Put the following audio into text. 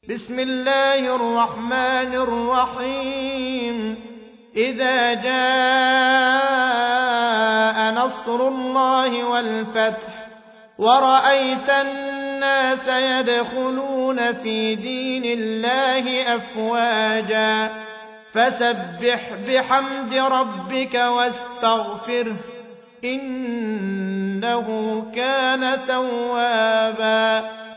بسم الله الرحمن الرحيم إذا جاء نصر الله والفتح ورأيت الناس يدخلون في دين الله أفواجا فسبح بحمد ربك واستغفره إنه كان توابا